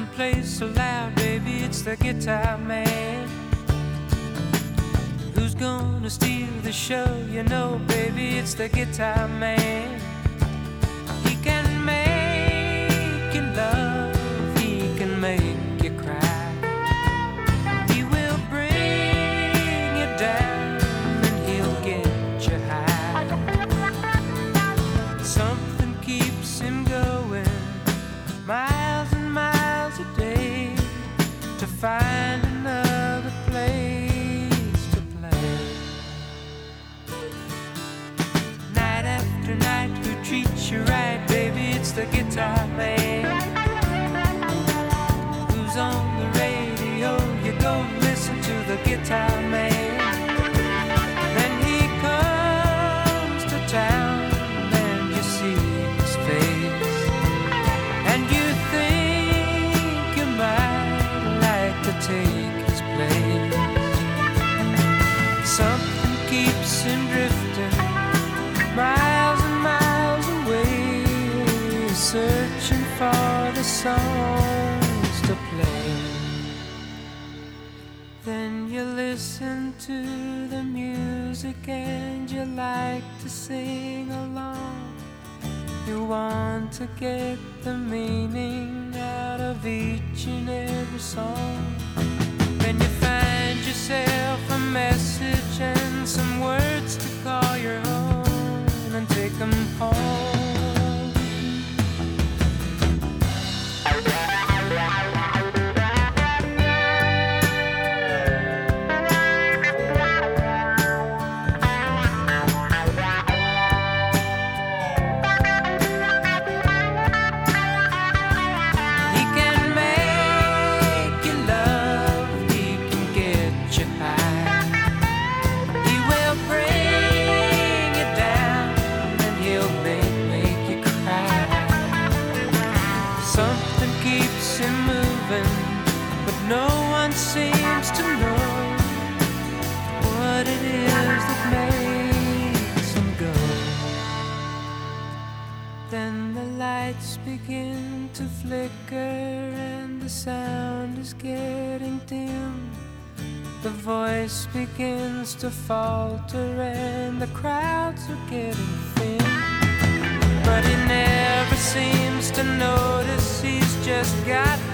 plays so loud, baby, it's the guitar man. Who's gonna steal the show? You know, baby, it's the guitar man. He can make you love, he can make you cry. He will bring you down and he'll get you high. Something keeps him going miles and miles a day to find another place to play. Night after night, who treats you right, baby, it's the guitar man. Who's on the radio? You go listen to the guitar man. Then he comes to town and you see his face, and you think you might like to take his place. Something keeps him drifting miles and miles away, searching for the songs to play. Then you listen to the music and you like to sing along. You want to get the meaning out of each and every song. Then you find yourself a message and some words to call your own and take them home. He can make you love, he can get you high. He will bring you down and he'll make you cry. Something keeps him moving, but no one seems to know what it is that makes him go. Then the lights begin to flicker and the sound is getting dim. The voice begins to falter and the crowds are getting thin. But he never seems to notice he's just got